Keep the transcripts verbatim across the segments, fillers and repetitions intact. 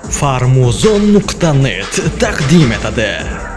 farmuzon nuqta net taqdim etadi.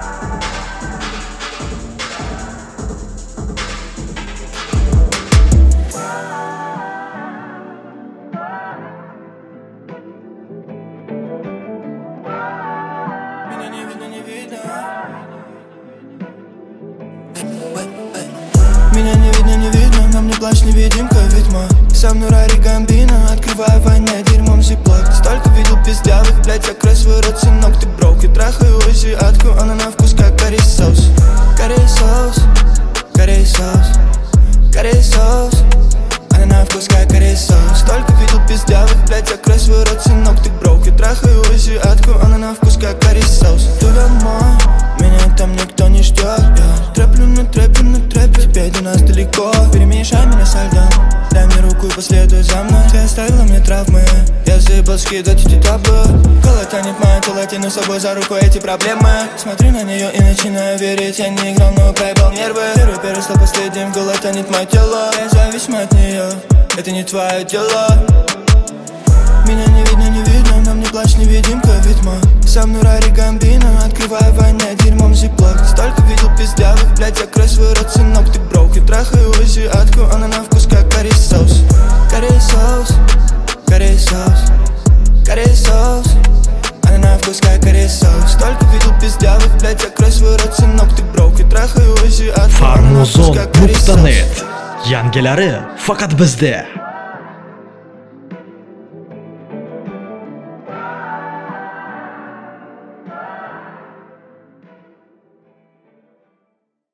Меня не видно, не видно, на мне плащ невидимка, ведьма. Со мной Рари Гамбино, открываю войне дерьмом зиплак. Столько видел пиздявых, блять, закрой свой рот, сынок, ты брок. И трахаю азиатку, она на вкус как карри соус. Карри соус, карри соус, карри соус. Она на вкус как карри соус. Столько видел пиздявых, блять, закрой свой рот, сынок, ты брок. И трахаю азиатку, она на вкус как карри соус. Ты домой, меня там никто не ждет. Я трэплю на трэпе, на трэпе. Теперь до нас далеко, перемешай меня со льдом. Дай мне руку и последуй за мной. Ты оставила мне травмы, я заебал скидать эти таблы. Кола тянет моя тело, тяну с собой за руку эти проблемы. Смотрю на нее и начинаю верить. Я не играл, но проебал нервы. Первый первый стал последним, гола тянет мое тело. Я зависим от нее, это не твое дело. Меня не видно, не видно, на мне плащ невидимка, ведьма. Со мной Рари Гамбино, открываю войне дерьмом зиплак. Столько видел пиздявых, блять, закрой свой рот, сынок, ты брок. И трахаю азиатку, она на вкус как карри соус. Карри соус, карри соус, карри соус. Она на вкус как карри соус. Столько видел пиздявых, блять, закрой свой рот, сынок, ты брок. И трахаю азиатку, farmuzon nuqta net yangilari faqat bizda.